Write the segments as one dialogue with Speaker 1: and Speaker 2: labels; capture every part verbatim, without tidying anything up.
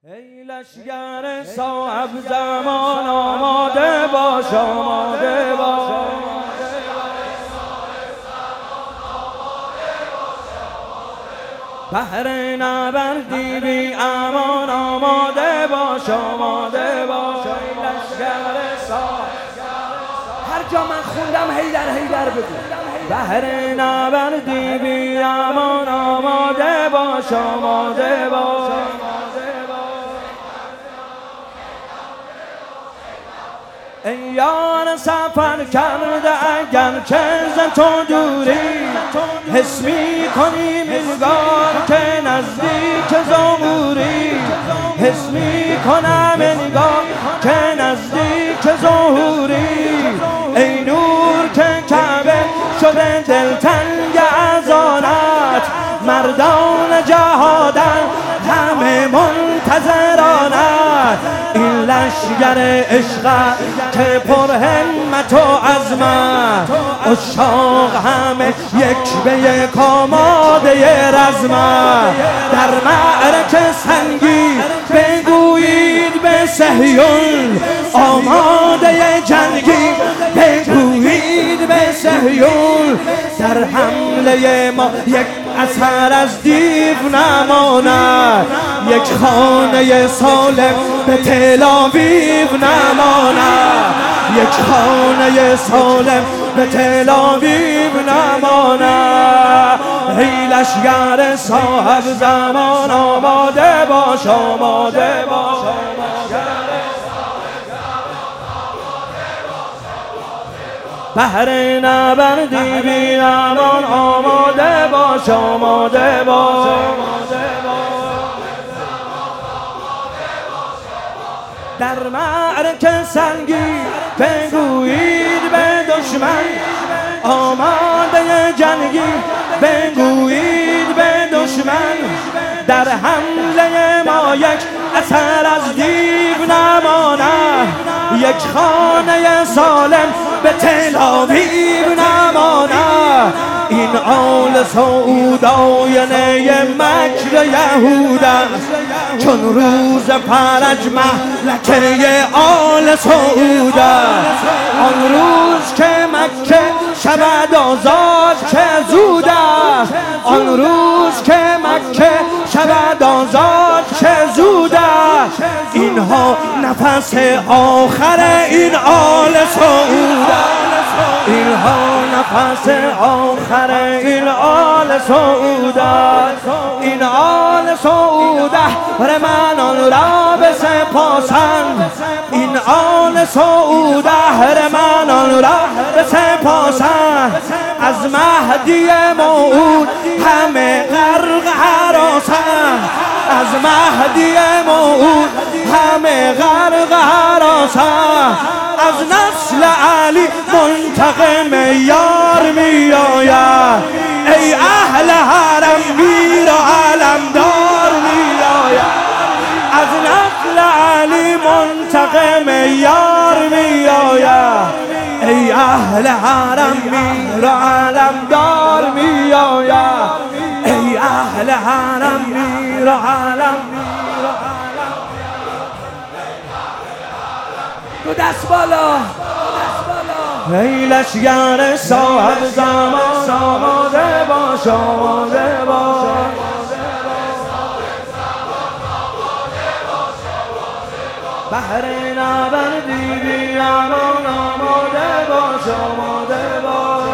Speaker 1: ای لشگر صاحب زمان آماده باش، آماده باش. بهر نبردی بی امان آماده باش، آماده باش. ای لشگر صاحب،
Speaker 2: هر جا من خوندم هیدر هیدر بگو.
Speaker 1: بهر نبردی بی امان آماده باش، آماده باش. ای یار سفر کرده اگر که ز تو دوری، حس می کنی انگار که نزدیک ظهوری، حس می کنم انگار که نزدیک ظهوری. ای نور که کعبه شده دلتنگ از آنت، مردان جهادن همه منتظرانت. این لشگر عشق که پر همت و عزمت، عشاق همه یک به یک آماده رزمت. در معرکه سنگی بگویید به صهیون، آماده جنگی بگویید به صهیون. در حمله ما یک اثر از دیو نماند، یک خانه سالم به تل آویو نماند، یک خانه سالم به تل آویو نماند. ای لشگر صاحب زمان آماده باش، آماده باش. بهر نبردی بی امان آماده باش، آماده باش. در معرکه سنگی بگویید به دشمن، آماده جنگی بگویید به دشمن. در حمله ما یک اثر از دیو نماند، یک خانه سالم به تل آویو نماند. این آل سعود آینه مکر یهود است، چون روز فرج مهلکه آل سعود است. آن روز که مکه شود آزاد چه زود است، آن روز که مکه شود آزاد چه زود است. اینها نفس آخر این آل سعود است، اینها نفس آخر این آل سعود است. این آل سعود اهرمنان را بسپاسند، این آل سعود اهرمنان را بسپاسند. از مهدی موعود همه غرق هراسند، از مهدی موعود همه غرق هراسند. از نسل علی منتقم یار می آید، ای اهل حرم میر و علمدار می آید. از نسل علی منتقم یار می آید، ای اهل حرم میر و علمدار می آید. ای اهل حرم میر و علم.
Speaker 2: دو دست بالا.
Speaker 1: ای لشگر صاحب زمان آماده باش، آماده باش. بهر نبردی بی امان آماده باش، آماده باش.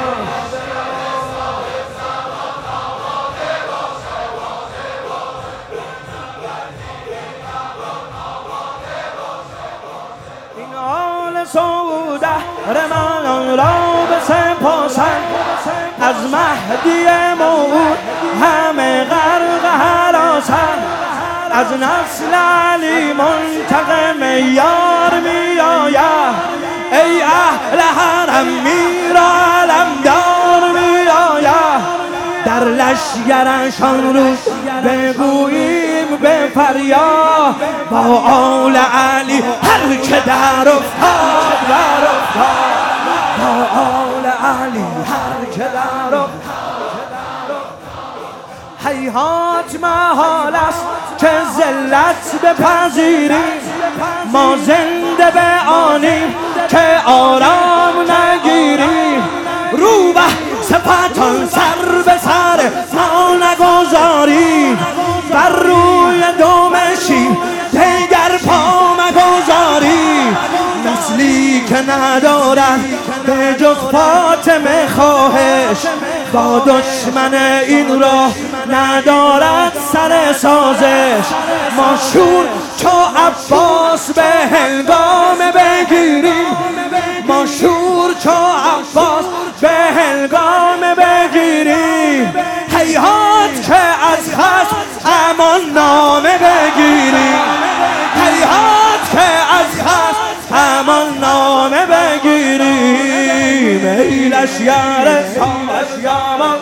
Speaker 1: این آل سعود اهرمنان را بسپاسند، از مهدی موعود همه غرق هراسند. از نسل علی منتقم یار می آید، ای اهل حرم میر و علمدار می آید. در لشگرشان رو بگوییم به فریاد، با آل علی هر که در افتاد در افتاد، با آل علی هر که در افتاد هیهات محال است که ذلت بپذیریم، ما زنده به آنیم که آرام نگیریم. رو به سپهتان سر به سر ما نگذاریم، بر روی دم شیر دیگر پا مگذاریم. نسلی که ندارد به جز فاطمه خواهش، با دشمن این راه ندارد سر سازش. ما شور چو عباس به هنگام بگیریم، ما شور چو عباس به هنگام بگیریم. هیهات که از خصم امان نامه بگیریم، هیهات که از خصم امان نامه بگیریم. ای لشگر سامسیامان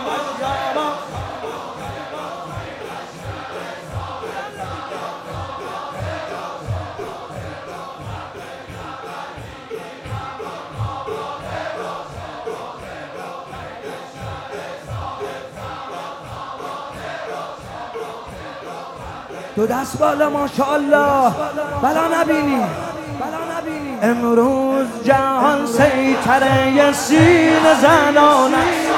Speaker 2: دو دست بالا ماشاءالله، بلا نبینی بلا نبینی.
Speaker 1: امروز جهان سیطره سینه زنان است،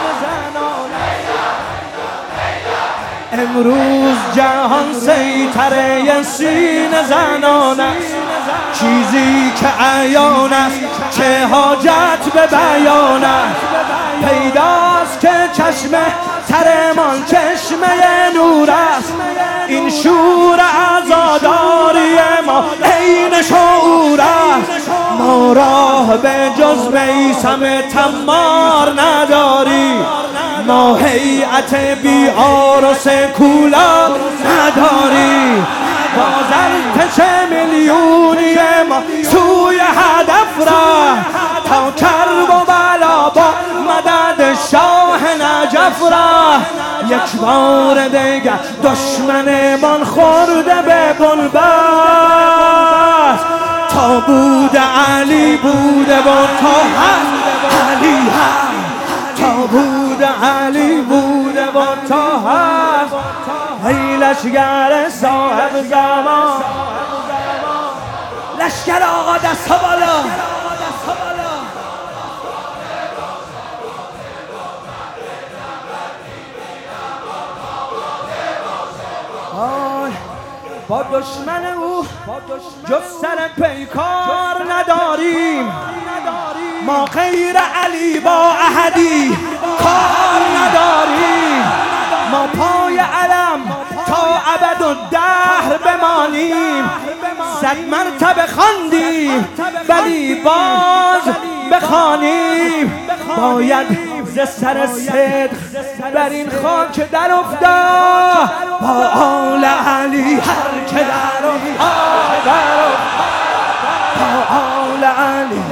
Speaker 1: امروز جهان سیطره سینه زنان است. چیزی که عیان است چه حاجت به بیان است. پیداست که چشم ترمان چشمه نور است، این شور عزاداری ما عین شعور است. ما راه به جز میثم تمار نداریم، ما هیئت بی عارض کولا نداریم. باز ارتش میلیونی ما سوی هدف را، تا کرب و بلا با مدد شاه نجف را. یک بار دیگر دشمنمان خورده به بنبست، تا بود علی بوده و تا هست علی هست، تا بود علی بوده و تا هست. ای لشگر صاحب زمان،
Speaker 2: لشگر آقا دست ها بالا.
Speaker 1: با دشمن او جز سر پیکار نداریم، ما غیر علی با احدی کار نداریم. ما پای علم تا ابد و دهر بمانیم، صد مرتبه خواندیم ولی باز بخوانیم. باید ز سر صدق بر این خاک در افتاد، با آل علی هر که در افتاد، با آل علی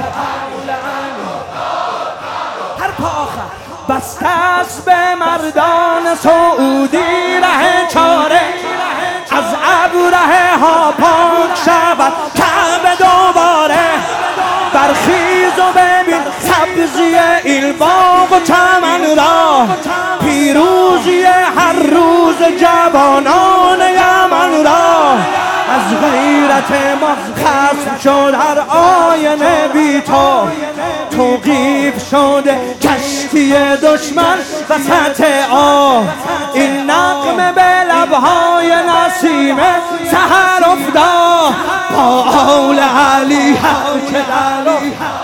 Speaker 1: هر پا آخر. بسته است به مردان سعودی ره چاره، از ابره ها پاک شود کعبه دوباره. برخیز و ببین سبزی این باغ و چمن را، پیروزی هر روز جوانان یمن را. از غیرت ما خصم شد هر آینه بی تو، توقیف شده کشتی دشمن وسط آب. این نغمه به لبهای نسیم سحر افتاد، با آل علی هر که در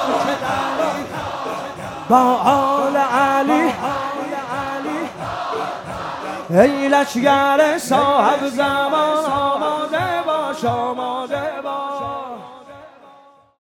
Speaker 1: با آل علی. ای لشگر صاحب زمان آماده باش.